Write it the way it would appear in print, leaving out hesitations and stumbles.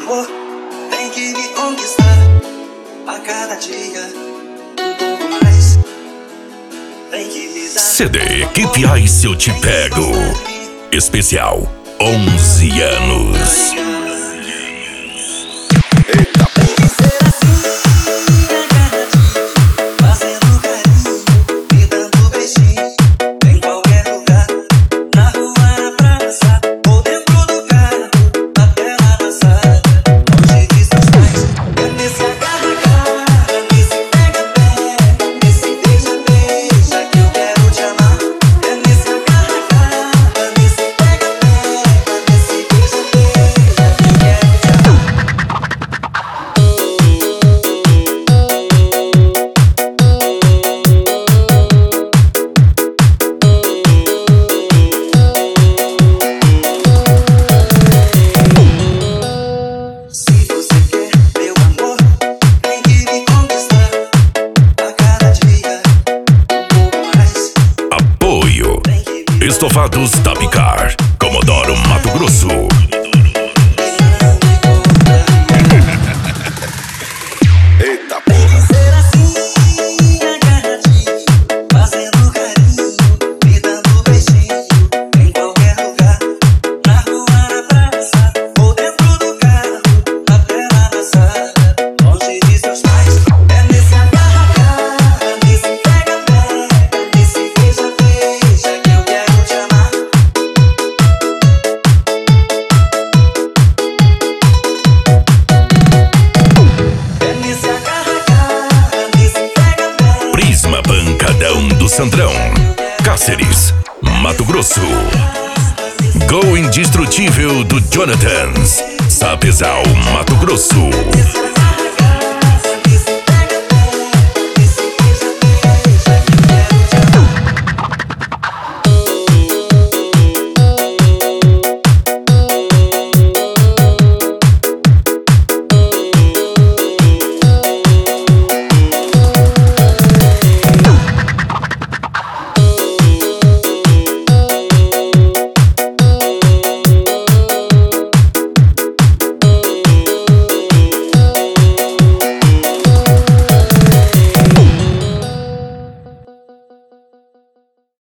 amor tem que me conquistar a cada dia um pouco mais. Tem que me dar CD Equipe Ice Eu Te Pego. Especial 11 anos. Eita porra. Ser assim, agarradinho, fazendo carinho, me dando beijinho, em qualquer lugar, na rua, na praça, ou dentro do carro, até lá na sala, longe de seus pais. É nesse agarra-agarra, nesse pega-pega, nesse beija-beija que eu quero te amar. É nesse agarra-agarra, nesse pega-pega, nesse beija-beija que eu quero te amar. Se você quer meu amor, tem que me conquistar a cada dia um pouco mais. Apoio Estofados Tapicar, Comodoro Mato Grosso. Eita porra. Ser assim, agarradinho, fazendo carinho, me dando beijinho, em qualquer lugar, na rua, na praça, ou dentro do carro, até lá na sala, longe de seus pais. É nesse agarra-agarra, nesse pega-pega, nesse beija-beija que eu quero te amar. É nesse agarra-agarra, nesse pega-pega. Prisma Pancadão do Centrão, Cáceres, Mato Grosso. Gol Indestrutível do Jonathans, Sapezal, Mato Grosso.